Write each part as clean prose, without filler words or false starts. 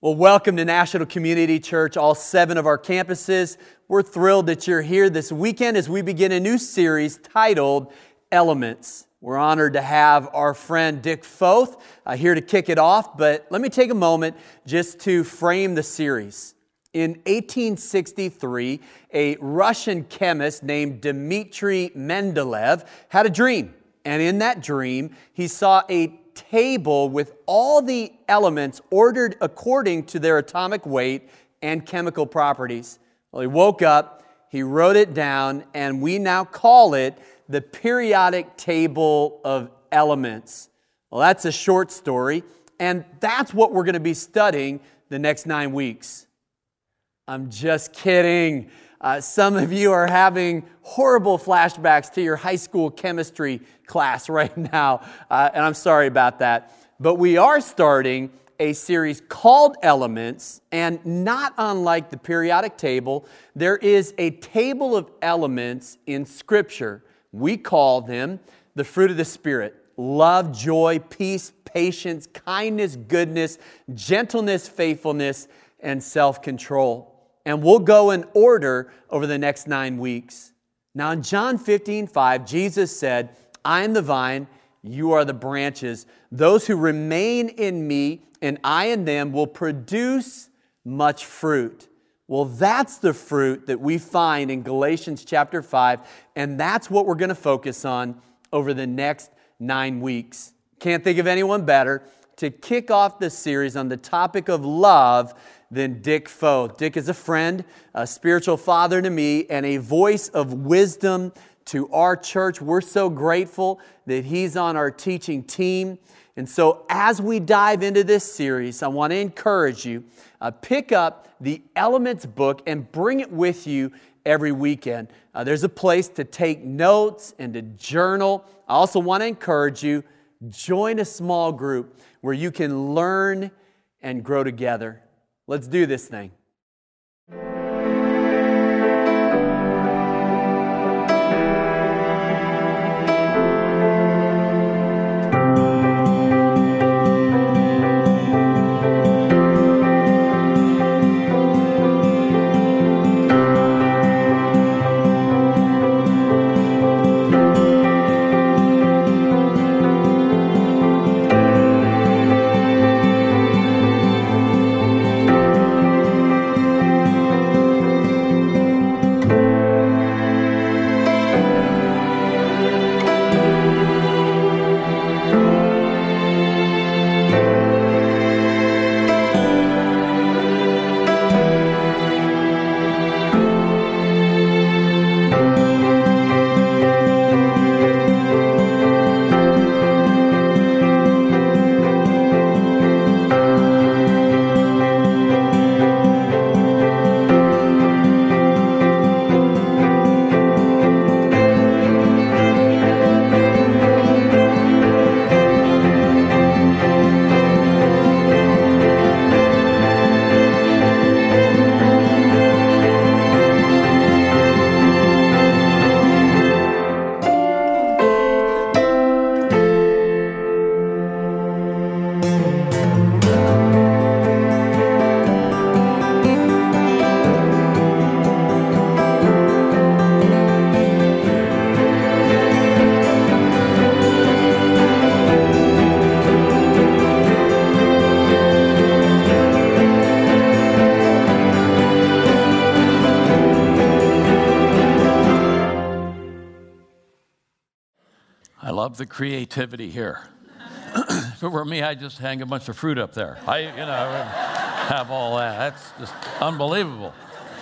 Well, welcome to National Community Church, all 7 of our campuses. We're thrilled that you're here this weekend as we begin a new series titled Elements. We're honored to have our friend Dick Foth here to kick it off, but let me take a moment just to frame the series. In 1863, a Russian chemist named Dmitry Mendeleev had a dream, and in that dream, he saw a table with all the elements ordered according to their atomic weight and chemical properties. Well, he woke up, he wrote it down, and we now call it the periodic table of elements. Well, that's a short story, and that's what we're going to be studying the next 9 weeks. I'm just kidding. Some of you are having horrible flashbacks to your high school chemistry class right now, and I'm sorry about that. But we are starting a series called Elements, and not unlike the periodic table, there is a table of elements in Scripture. We call them the fruit of the Spirit: love, joy, peace, patience, kindness, goodness, gentleness, faithfulness, and self-control. And we'll go in order over the next 9 weeks. Now in John 15:5, Jesus said, "I am the vine, you are the branches. Those who remain in me and I in them will produce much fruit." Well, that's the fruit that we find in Galatians chapter 5, and that's what we're going to focus on over the next 9 weeks. Can't think of anyone better to kick off this series on the topic of love than Dick Foth. Dick is a friend, a spiritual father to me, and a voice of wisdom to our church. We're so grateful that he's on our teaching team. And so as we dive into this series, I want to encourage you, pick up the Elements book and bring it with you every weekend. There's a place to take notes and to journal. I also want to encourage you, join a small group where you can learn and grow together. Let's do this thing. The creativity here. If it were me, I'd just hang a bunch of fruit up there. I would have all that. That's just unbelievable.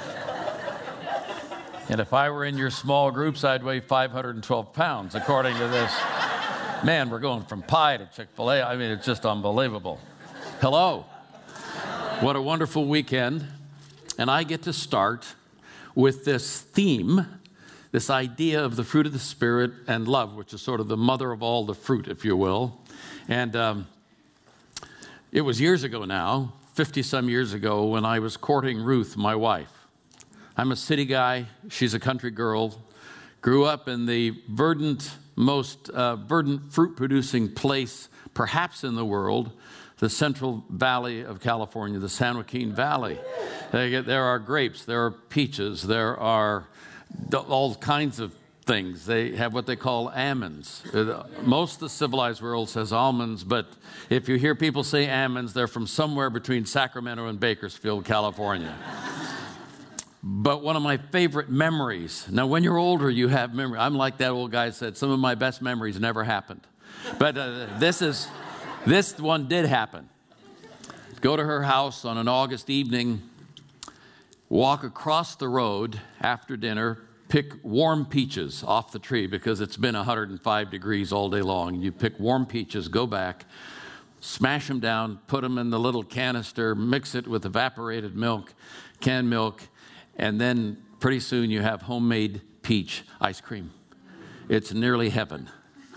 And if I were in your small groups, I'd weigh 512 pounds, according to this. Man, we're going from pie to Chick-fil-A. I mean, it's just unbelievable. Hello. What a wonderful weekend. And I get to start with this theme, this idea of the fruit of the Spirit and love, which is sort of the mother of all the fruit, if you will. And it was years ago now, 50-some years ago, when I was courting Ruth, my wife. I'm a city guy. She's a country girl. Grew up in the most verdant fruit-producing place, perhaps in the world, the Central Valley of California, the San Joaquin Valley. There are grapes, there are peaches, there are all kinds of things. They have what they call almonds. Most of the civilized world says almonds, but if you hear people say almonds, they're from somewhere between Sacramento and Bakersfield, California. But one of my favorite memories, now when you're older, you have memory. I'm like that old guy said, some of my best memories never happened. But this one did happen. Go to her house on an August evening, walk across the road after dinner, pick warm peaches off the tree because it's been 105 degrees all day long. You pick warm peaches, go back, smash them down, put them in the little canister, mix it with evaporated milk, canned milk, and then pretty soon you have homemade peach ice cream. It's nearly heaven.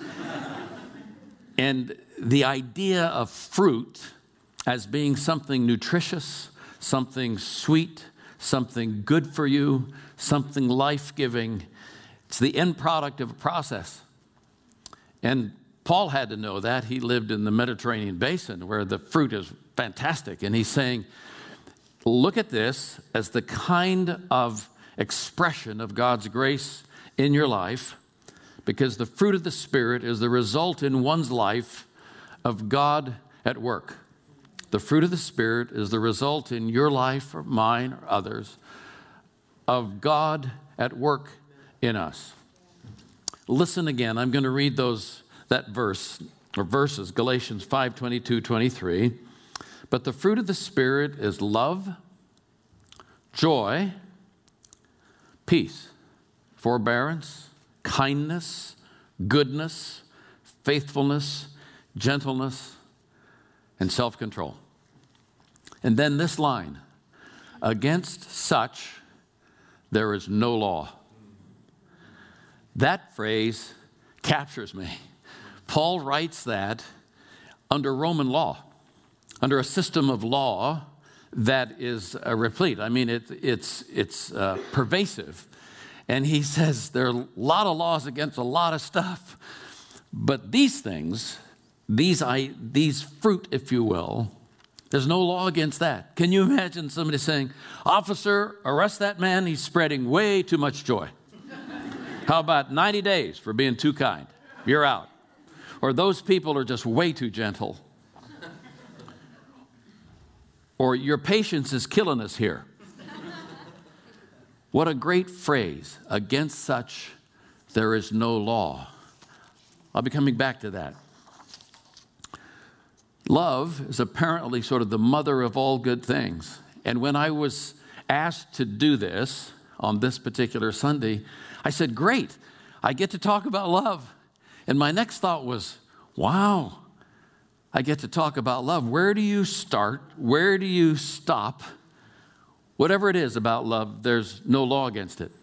And the idea of fruit as being something nutritious, something sweet, something good for you, something life-giving, it's the end product of a process. And Paul had to know that. He lived in the Mediterranean basin where the fruit is fantastic. And he's saying, look at this as the kind of expression of God's grace in your life, because the fruit of the Spirit is the result in one's life of God at work. The fruit of the Spirit is the result in your life or mine or others of God at work in us. Listen again. I'm going to read that verse or verses, Galatians 5:22-23. But the fruit of the Spirit is love, joy, peace, forbearance, kindness, goodness, faithfulness, gentleness, and self-control. And then this line, against such there is no law. That phrase captures me. Paul writes that under Roman law, under a system of law that is replete. I mean, it's pervasive. And he says there are a lot of laws against a lot of stuff. But these things, these fruit, if you will, there's no law against that. Can you imagine somebody saying, officer, arrest that man, he's spreading way too much joy. How about 90 days for being too kind? You're out. Or those people are just way too gentle. Or your patience is killing us here. What a great phrase. Against such, there is no law. I'll be coming back to that. Love is apparently sort of the mother of all good things. And when I was asked to do this on this particular Sunday, I said, great, I get to talk about love. And my next thought was, wow, I get to talk about love. Where do you start? Where do you stop? Whatever it is about love, there's no law against it.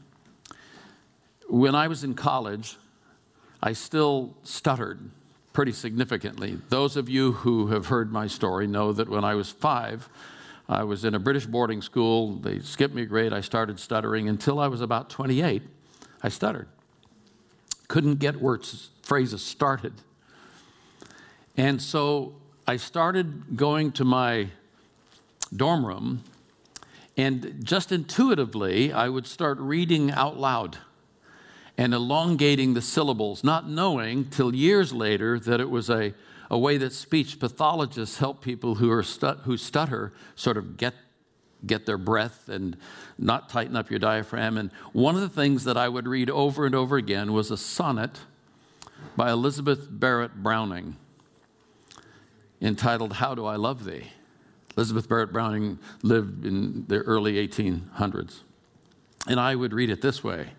When I was in college, I still stuttered pretty significantly. Those of you who have heard my story know that when I was 5, I was in a British boarding school. They skipped me a grade. I started stuttering. Until I was about 28, I stuttered. Couldn't get words, phrases started. And so I started going to my dorm room, and just intuitively, I would start reading out loud and elongating the syllables, not knowing till years later that it was a way that speech pathologists help people who stutter sort of get their breath and not tighten up your diaphragm. And one of the things that I would read over and over again was a sonnet by Elizabeth Barrett Browning entitled, How Do I Love Thee? Elizabeth Barrett Browning lived in the early 1800s. And I would read it this way.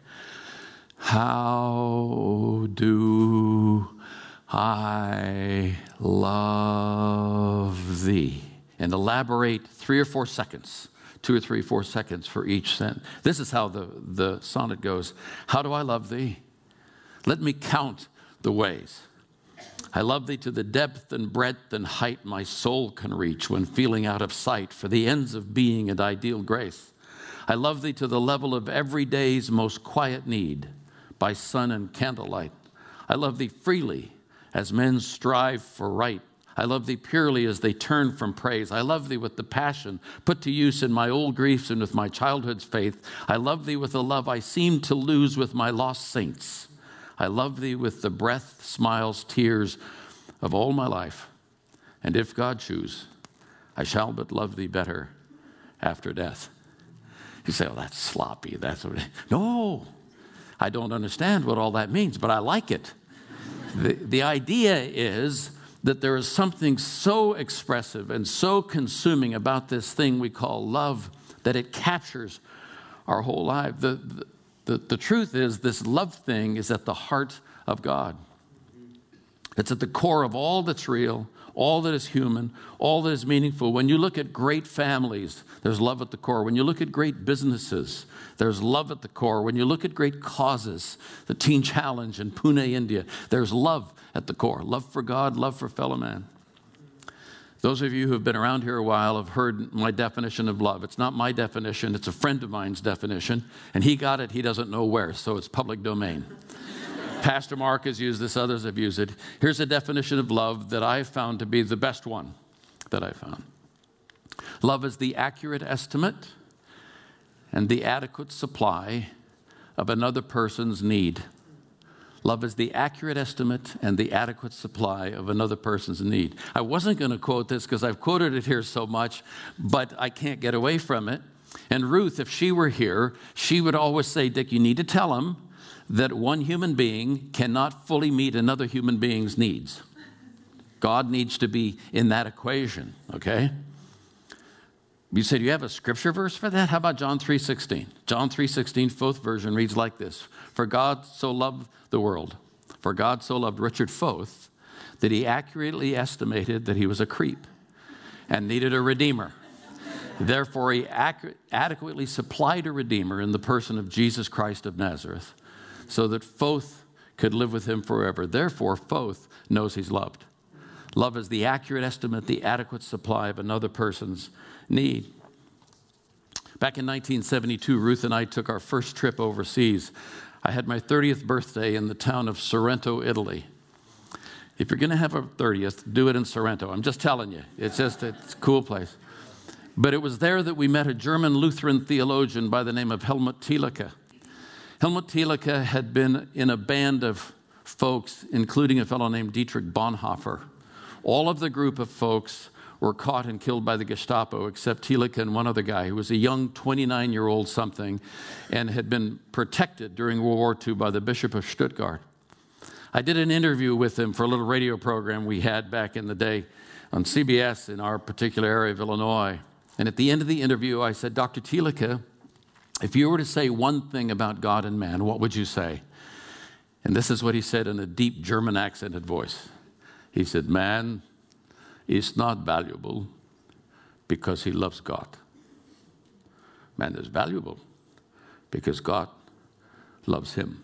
How do I love thee? And elaborate 3 or 4 seconds, 2 or 3, 4 seconds for each sentence. This is how the sonnet goes. How do I love thee? Let me count the ways. I love thee to the depth and breadth and height my soul can reach when feeling out of sight for the ends of being and ideal grace. I love thee to the level of every day's most quiet need by sun and candlelight. I love thee freely as men strive for right. I love thee purely as they turn from praise. I love thee with the passion put to use in my old griefs and with my childhood's faith. I love thee with a love I seem to lose with my lost saints. I love thee with the breath, smiles, tears of all my life. And if God choose, I shall but love thee better after death. You say, oh, that's sloppy. No, I don't understand what all that means, but I like it. The idea is that there is something so expressive and so consuming about this thing we call love that it captures our whole life. The truth is, this love thing is at the heart of God. It's at the core of all that's real, all that is human, all that is meaningful. When you look at great families, there's love at the core. When you look at great businesses, there's love at the core. When you look at great causes, the Teen Challenge in Pune, India, there's love at the core. Love for God, love for fellow man. Those of you who have been around here a while have heard my definition of love. It's not my definition. It's a friend of mine's definition. And he got it, he doesn't know where, so it's public domain. Pastor Mark has used this, others have used it. Here's a definition of love that I found to be the best one that I found. Love is the accurate estimate and the adequate supply of another person's need. Love is the accurate estimate and the adequate supply of another person's need. I wasn't going to quote this because I've quoted it here so much, but I can't get away from it. And Ruth, if she were here, she would always say, Dick, you need to tell him that one human being cannot fully meet another human being's needs. God needs to be in that equation, okay? You say, do you have a scripture verse for that? How about John 3:16? John 3:16, Fourth version, reads like this. For God so loved the world, for God so loved Richard Foth, that he accurately estimated that he was a creep and needed a redeemer. Therefore, he adequately supplied a redeemer in the person of Jesus Christ of Nazareth, so that Foth could live with him forever. Therefore, Foth knows he's loved. Love is the accurate estimate, the adequate supply of another person's need. Back in 1972, Ruth and I took our first trip overseas. I had my 30th birthday in the town of Sorrento, Italy. If you're going to have a 30th, do it in Sorrento. I'm just telling you. It's a cool place. But it was there that we met a German Lutheran theologian by the name of Helmut Thielicke. Helmut Thielicke had been in a band of folks, including a fellow named Dietrich Bonhoeffer. All of the group of folks were caught and killed by the Gestapo, except Thielicke and one other guy who was a young 29-year-old something and had been protected during World War II by the Bishop of Stuttgart. I did an interview with him for a little radio program we had back in the day on CBS in our particular area of Illinois. And at the end of the interview, I said, Dr. Thielicke, if you were to say one thing about God and man, what would you say? And this is what he said in a deep German accented voice. He said, man is not valuable because he loves God. Man is valuable because God loves him.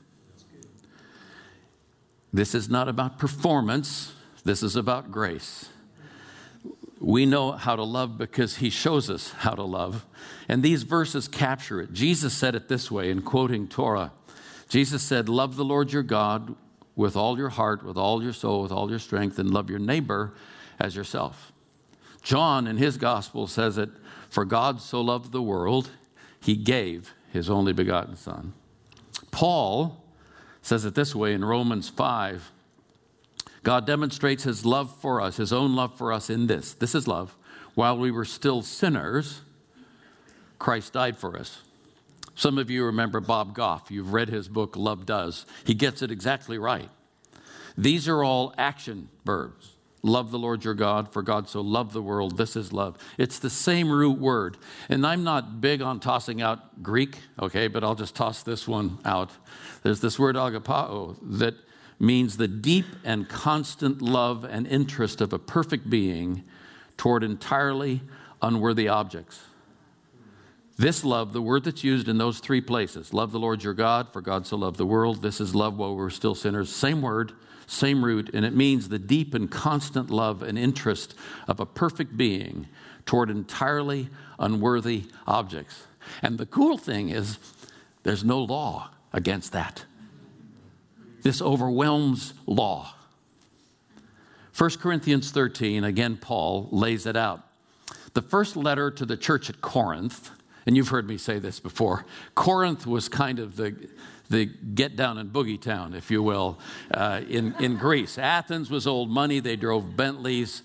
This is not about performance. This is about grace. We know how to love because he shows us how to love. And these verses capture it. Jesus said it this way in quoting Torah. Jesus said, love the Lord your God with all your heart, with all your soul, with all your strength, and love your neighbor as yourself. John in his gospel says it, for God so loved the world, he gave his only begotten son. Paul says it this way in Romans 5. God demonstrates his love for us, his own love for us in this. This is love. While we were still sinners, Christ died for us. Some of you remember Bob Goff. You've read his book, Love Does. He gets it exactly right. These are all action verbs. Love the Lord your God, for God so loved the world. This is love. It's the same root word. And I'm not big on tossing out Greek, okay, but I'll just toss this one out. There's this word agapao that means the deep and constant love and interest of a perfect being toward entirely unworthy objects. This love, the word that's used in those three places, love the Lord your God, for God so loved the world. This is love while we're still sinners. Same word, same root, and it means the deep and constant love and interest of a perfect being toward entirely unworthy objects. And the cool thing is there's no law against that. This overwhelms law. 1 Corinthians 13, again, Paul lays it out. The first letter to the church at Corinth, and you've heard me say this before, Corinth was kind of the get down and boogie town, if you will, in Greece. Athens was old money. They drove Bentleys.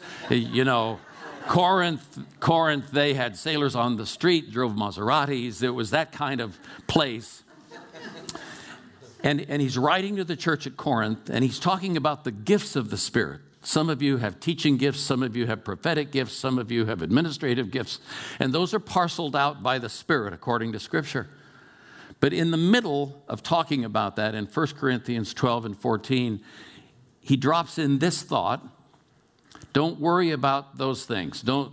Corinth, they had sailors on the street, drove Maseratis. It was that kind of place. And he's writing to the church at Corinth, and he's talking about the gifts of the Spirit. Some of you have teaching gifts. Some of you have prophetic gifts. Some of you have administrative gifts. And those are parceled out by the Spirit according to Scripture. But in the middle of talking about that, in 1 Corinthians 12 and 14, he drops in this thought: don't worry about those things. Don't,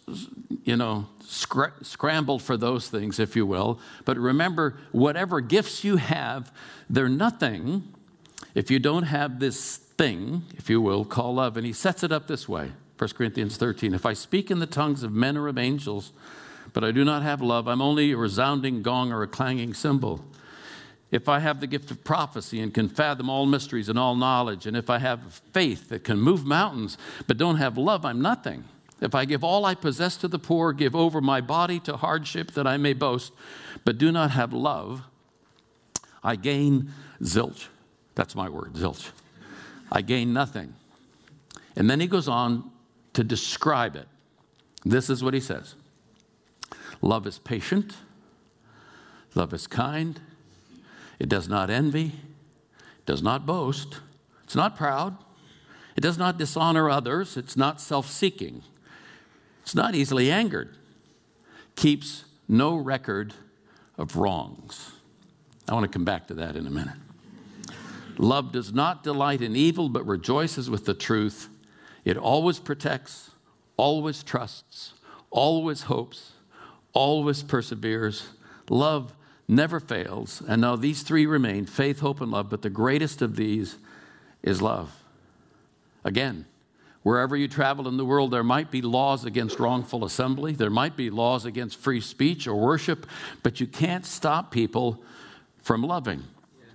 scramble for those things, if you will. But remember, whatever gifts you have, they're nothing if you don't have this thing, if you will, called love. And he sets it up this way, 1 Corinthians 13. If I speak in the tongues of men or of angels, but I do not have love, I'm only a resounding gong or a clanging cymbal. If I have the gift of prophecy and can fathom all mysteries and all knowledge, and if I have faith that can move mountains, but don't have love, I'm nothing. If I give all I possess to the poor, give over my body to hardship that I may boast, but do not have love, I gain zilch. That's my word, zilch. I gain nothing. And then he goes on to describe it. This is what he says. Love is patient. Love is kind. It does not envy. It does not boast. It's not proud. It does not dishonor others. It's not self-seeking. It's not easily angered. Keeps no record of wrongs. I want to come back to that in a minute. Love does not delight in evil, but rejoices with the truth. It always protects, always trusts, always hopes, always perseveres. Love never fails. And now these three remain, faith, hope, and love, but the greatest of these is love. Again, wherever you travel in the world, there might be laws against wrongful assembly. There might be laws against free speech or worship, but you can't stop people from loving.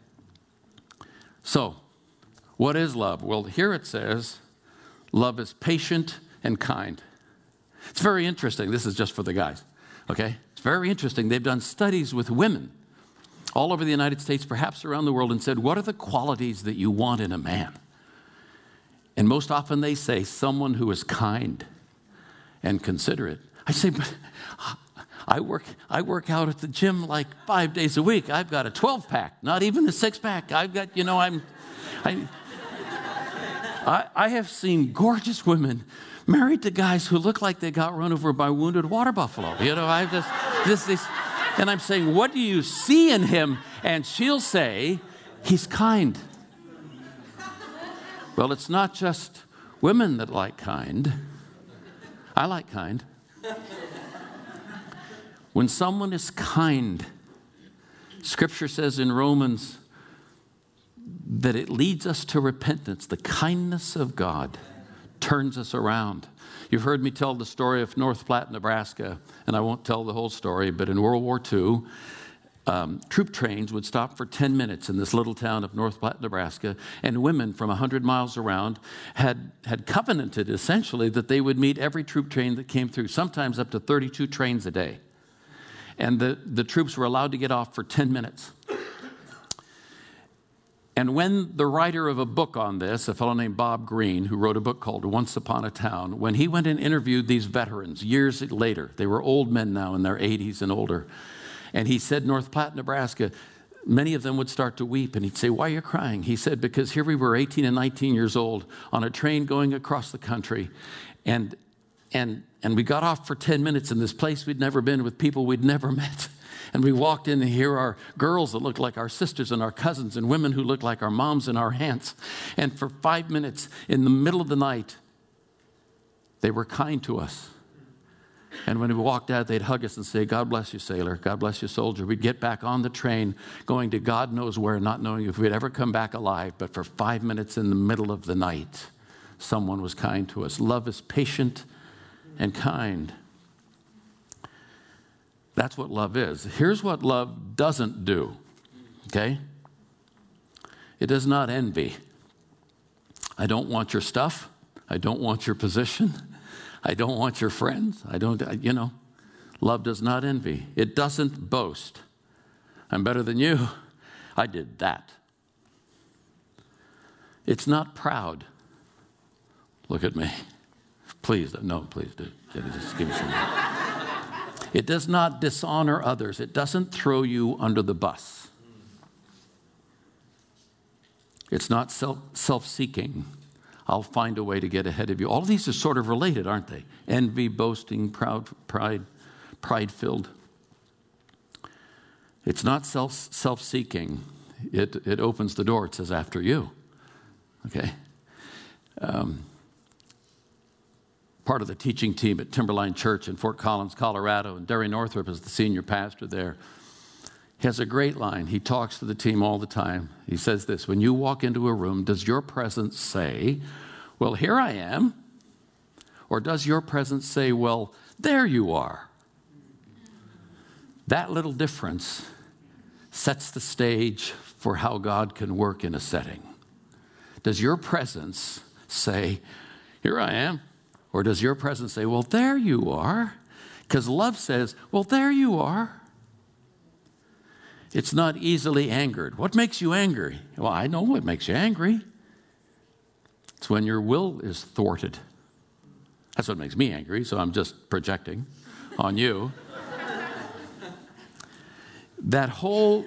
So, what is love? Well, here it says, love is patient and kind. It's very interesting. This is just for the guys, okay? It's very interesting. They've done studies with women all over the United States, perhaps around the world, and said, what are the qualities that you want in a man? And most often they say, someone who is kind and considerate. I say, but I work out at the gym like 5 days a week. I've got a 12-pack, not even a 6-pack. I've got, I have seen gorgeous women married to guys who look like they got run over by wounded water buffalo. And I'm saying, what do you see in him? And she'll say, he's kind. Well, it's not just women that like kind. I like kind. When someone is kind, Scripture says in Romans that it leads us to repentance. The kindness of God turns us around. You've heard me tell the story of North Platte, Nebraska, and I won't tell the whole story, but in World War II, troop trains would stop for 10 minutes in this little town of North Platte, Nebraska, and women from 100 miles around had covenanted, essentially, that they would meet every troop train that came through, sometimes up to 32 trains a day. And the troops were allowed to get off for 10 minutes. And when the writer of a book on this, a fellow named Bob Greene, who wrote a book called Once Upon a Town, when he went and interviewed these veterans years later, they were old men now in their 80s and older, and he said, North Platte, Nebraska, many of them would start to weep, and he'd say, why are you crying? He said, because here we were 18 and 19 years old on a train going across the country, and we got off for 10 minutes in this place we'd never been with people we'd never met. And we walked in, and here are girls that looked like our sisters and our cousins, and women who looked like our moms and our aunts. And for 5 minutes in the middle of the night, they were kind to us. And when we walked out, they'd hug us and say, God bless you, sailor. God bless you, soldier. We'd get back on the train, going to God knows where, not knowing if we'd ever come back alive. But for 5 minutes in the middle of the night, someone was kind to us. Love is patient and kind. That's what love is. Here's what love doesn't do, okay? It does not envy. I don't want your stuff. I don't want your position. I don't want your friends. Love does not envy. It doesn't boast. I'm better than you. I did that. It's not proud. Look at me. Please do. Just give me some. It does not dishonor others. It doesn't throw you under the bus. It's not self-seeking. I'll find a way to get ahead of you. All of these are sort of related, aren't they? Envy, boasting, pride-filled. It's not self-seeking. It opens the door. It says, after you. Okay? Part of the teaching team at Timberline Church in Fort Collins, Colorado, and Derry Northrup is the senior pastor there. He has a great line. He talks to the team all the time. He says this: when you walk into a room, does your presence say, well, here I am? Or does your presence say, well, there you are? That little difference sets the stage for how God can work in a setting. Does your presence say, here I am? Or does your presence say, well, there you are? Because love says, well, there you are. It's not easily angered. What makes you angry? Well, I know what makes you angry. It's when your will is thwarted. That's what makes me angry, so I'm just projecting on you. That whole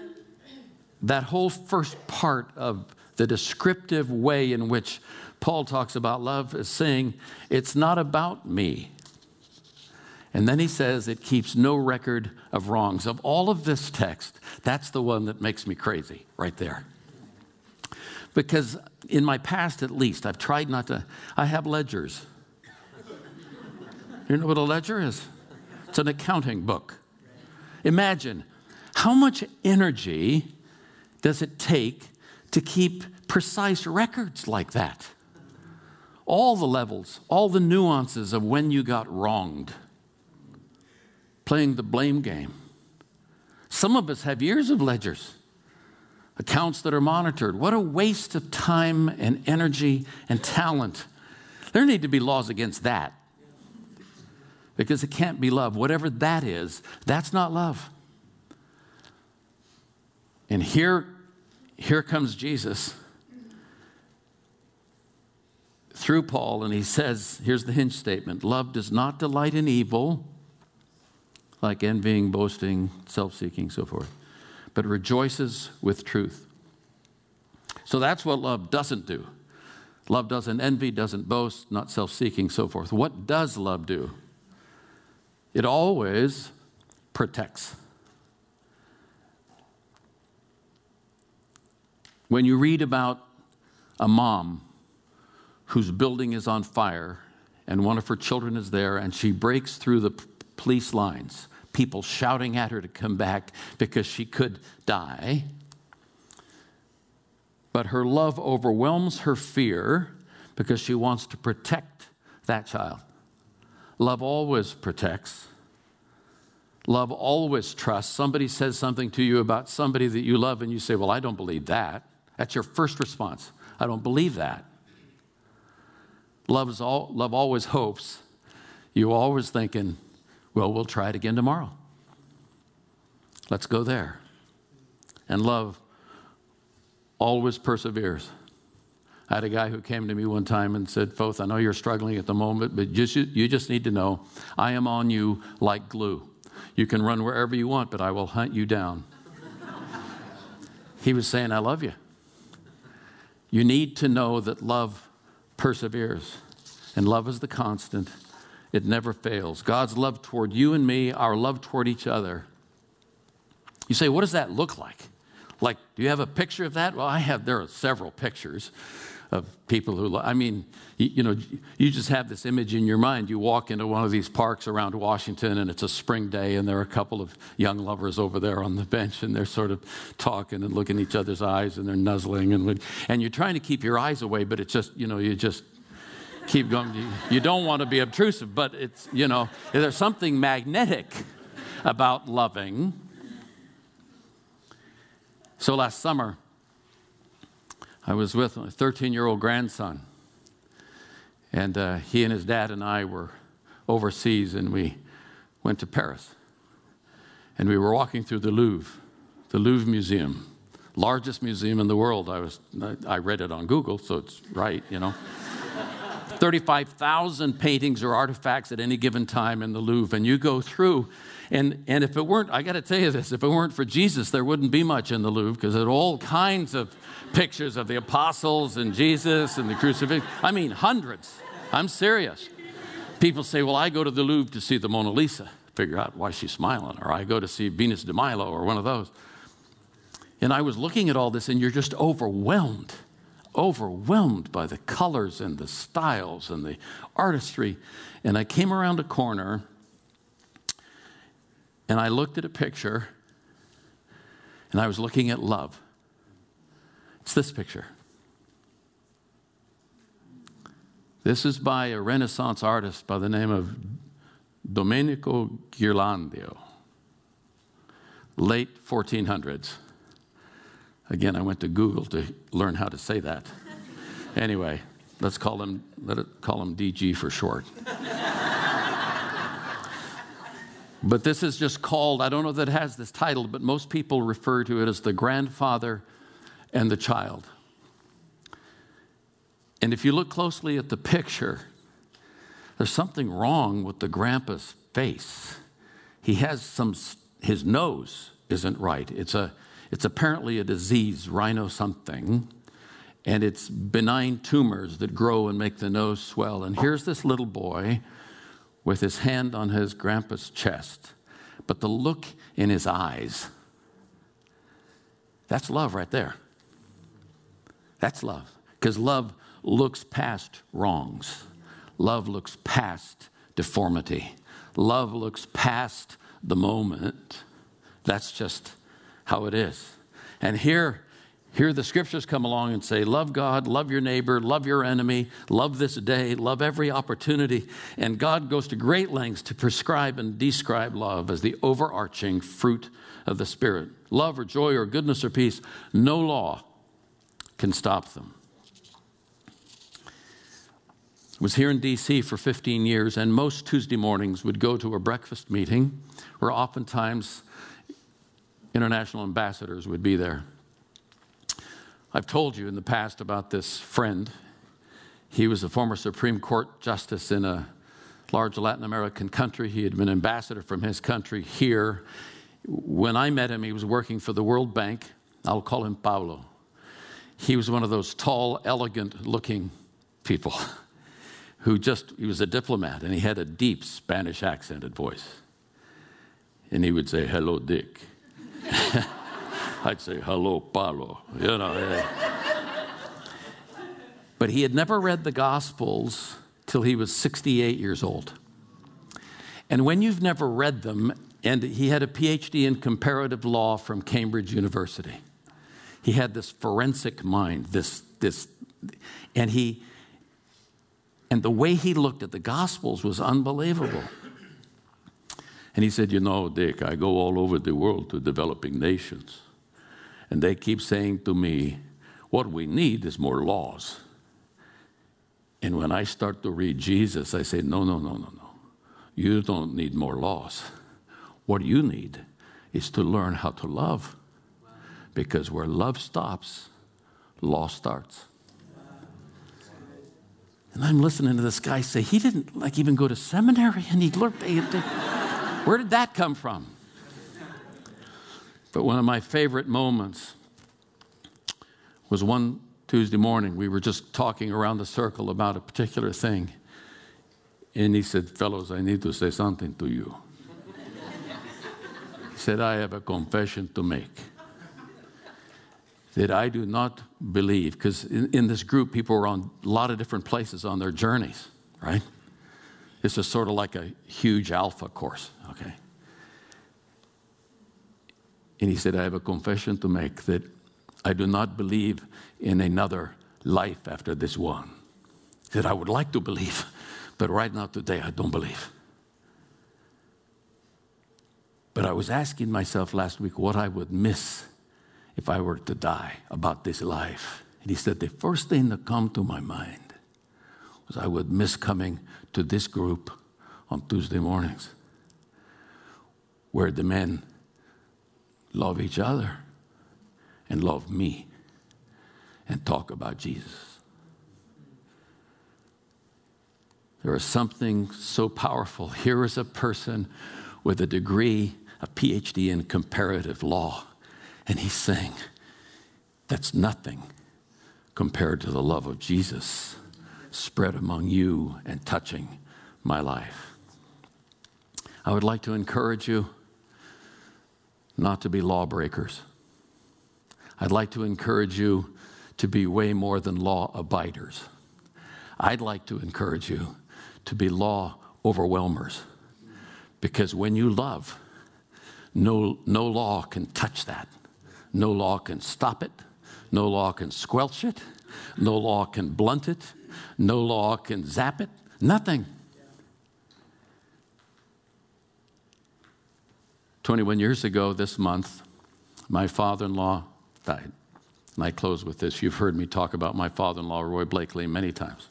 first part of the descriptive way in which Paul talks about love is saying, it's not about me. And then he says it keeps no record of wrongs. Of all of this text, that's the one that makes me crazy right there. Because in my past, at least, I've tried not to. I have ledgers. You know what a ledger is? It's an accounting book. Imagine, how much energy does it take to keep precise records like that? All the levels, all the nuances of when you got wronged. Playing the blame game. Some of us have years of ledgers, accounts that are monitored. What a waste of time and energy and talent. There need to be laws against that, because it can't be love. Whatever that is, that's not love. And here comes Jesus through Paul, and he says, here's the hinge statement: love does not delight in evil, like envying, boasting, self-seeking, so forth, but rejoices with truth. So that's what love doesn't do. Love doesn't envy, doesn't boast, not self-seeking, so forth. What does love do? It always protects. When you read about a mom whose building is on fire and one of her children is there and she breaks through the police lines, people shouting at her to come back because she could die. But her love overwhelms her fear because she wants to protect that child. Love always protects. Love always trusts. Somebody says something to you about somebody that you love and you say, well, I don't believe that. That's your first response. I don't believe that. Love always hopes. You're always thinking, well, we'll try it again tomorrow. Let's go there. And love always perseveres. I had a guy who came to me one time and said, Foth, I know you're struggling at the moment, but you just need to know I am on you like glue. You can run wherever you want, but I will hunt you down. He was saying, I love you. You need to know that love perseveres, and love is the constant. It never fails. God's love toward you and me, our love toward each other. You say, what does that look like? Like, do you have a picture of that? Well, there are several pictures of people who, you just have this image in your mind. You walk into one of these parks around Washington and it's a spring day and there are a couple of young lovers over there on the bench and they're sort of talking and looking in each other's eyes and they're nuzzling and you're trying to keep your eyes away, but it's just, you just keep going. You don't want to be obtrusive, but it's, there's something magnetic about loving. So last summer, I was with my 13-year-old grandson. And he and his dad and I were overseas, and we went to Paris. And we were walking through the Louvre Museum, largest museum in the world. I read it on Google, so it's right, 35,000 paintings or artifacts at any given time in the Louvre. And you go through, and if it weren't, I got to tell you this, if it weren't for Jesus, there wouldn't be much in the Louvre, because there are all kinds of pictures of the apostles and Jesus and the crucifixion. I mean, hundreds. I'm serious. People say, well, I go to the Louvre to see the Mona Lisa, figure out why she's smiling, or I go to see Venus de Milo or one of those. And I was looking at all this, and you're just overwhelmed by the colors and the styles and the artistry. And I came around a corner, and I looked at a picture, and I was looking at love. It's this picture. This is by a Renaissance artist by the name of Domenico Ghirlandaio, late 1400s. Again, I went to Google to learn how to say that. Anyway, let it call him DG for short. But this is just called, I don't know that it has this title, but most people refer to it as the grandfather and the child. And if you look closely at the picture, there's something wrong with the grandpa's face. He has his nose isn't right. It's apparently a disease, rhino something, and it's benign tumors that grow and make the nose swell. And here's this little boy with his hand on his grandpa's chest, but the look in his eyes, that's love right there. That's love, because love looks past wrongs. Love looks past deformity. Love looks past the moment. That's just how it is. And here the scriptures come along and say, love God, love your neighbor, love your enemy, love this day, love every opportunity. And God goes to great lengths to prescribe and describe love as the overarching fruit of the Spirit. Love or joy or goodness or peace, no law can stop them. I was here in D.C. for 15 years, and most Tuesday mornings would go to a breakfast meeting where oftentimes international ambassadors would be there. I've told you in the past about this friend. He was a former Supreme Court justice in a large Latin American country. He had been ambassador from his country here. When I met him, he was working for the World Bank. I'll call him Paulo. He was one of those tall, elegant-looking people he was a diplomat, and he had a deep Spanish accented voice. And he would say, hello, Dick. I'd say, hello, Paulo. But he had never read the Gospels till he was 68 years old. And when you've never read them, and he had a PhD in comparative law from Cambridge University. He had this forensic mind, and the way he looked at the Gospels was unbelievable. And he said, Dick, I go all over the world to developing nations. And they keep saying to me, what we need is more laws. And when I start to read Jesus, I say, no. You don't need more laws. What you need is to learn how to love. Because where love stops, law starts. And I'm listening to this guy say, he didn't even go to seminary, and he learned. Where did that come from? But one of my favorite moments was one Tuesday morning. We were just talking around the circle about a particular thing. And he said, fellows, I need to say something to you. He said, I have a confession to make. That I do not believe, because in this group, people were on a lot of different places on their journeys, right? This is sort of like a huge alpha course, okay? And he said, I have a confession to make that I do not believe in another life after this one. He said, I would like to believe, but right now, today, I don't believe. But I was asking myself last week what I would miss if I were to die about this life. And he said, the first thing that come to my mind was I would miss coming to this group on Tuesday mornings, where the men love each other and love me and talk about Jesus. There is something so powerful. Here is a person with a degree, a PhD in comparative law, and he's saying, that's nothing compared to the love of Jesus spread among you and touching my life. I would like to encourage you not to be lawbreakers. I'd like to encourage you to be way more than law abiders. I'd like to encourage you to be law overwhelmers. Because when you love, no law can touch that. No law can stop it. No law can squelch it. No law can blunt it. No law can zap it. Nothing. 21 years ago this month, my father-in-law died. And I close with this. You've heard me talk about my father-in-law, Roy Blakely, many times.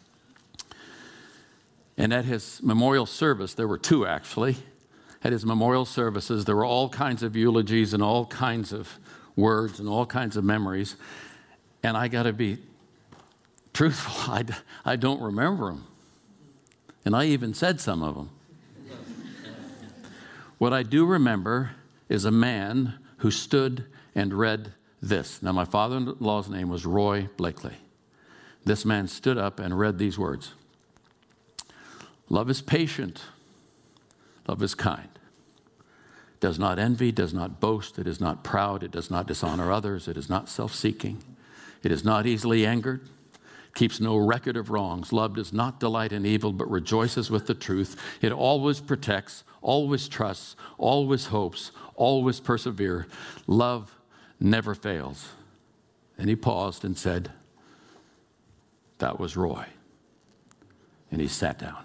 And at his memorial service, there were two actually. At his memorial services, there were all kinds of eulogies and all kinds of words and all kinds of memories. And I got to be truthful, I don't remember them. And I even said some of them. What I do remember is a man who stood and read this. Now, my father-in-law's name was Roy Blakely. This man stood up and read these words. Love is patient. Love is kind. Does not envy, does not boast. It is not proud. It does not dishonor others. It is not self-seeking. It is not easily angered. Keeps no record of wrongs. Love does not delight in evil, but rejoices with the truth. It always protects, always trusts, always hopes, always perseveres. Love never fails. And he paused and said, that was Roy. And he sat down.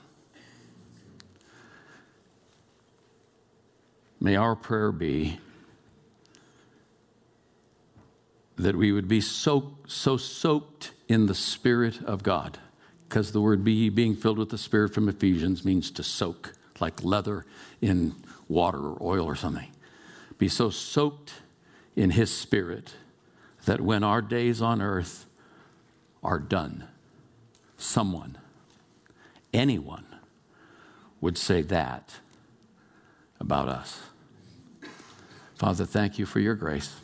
May our prayer be that we would be so soaked in the Spirit of God, because the word being filled with the Spirit from Ephesians means to soak, like leather in water or oil or something. Be so soaked in His Spirit that when our days on earth are done, someone, anyone, would say that about us. Father, thank you for your grace.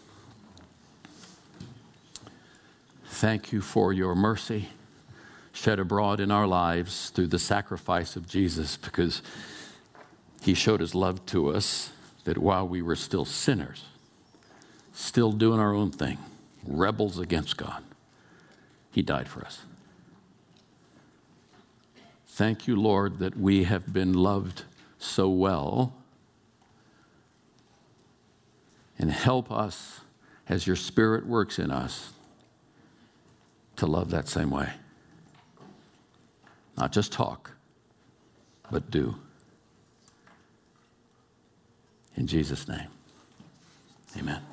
Thank you for your mercy shed abroad in our lives through the sacrifice of Jesus, because he showed his love to us that while we were still sinners, still doing our own thing, rebels against God, he died for us. Thank you, Lord, that we have been loved so well, and help us as your Spirit works in us to love that same way. Not just talk, but do. In Jesus' name, amen.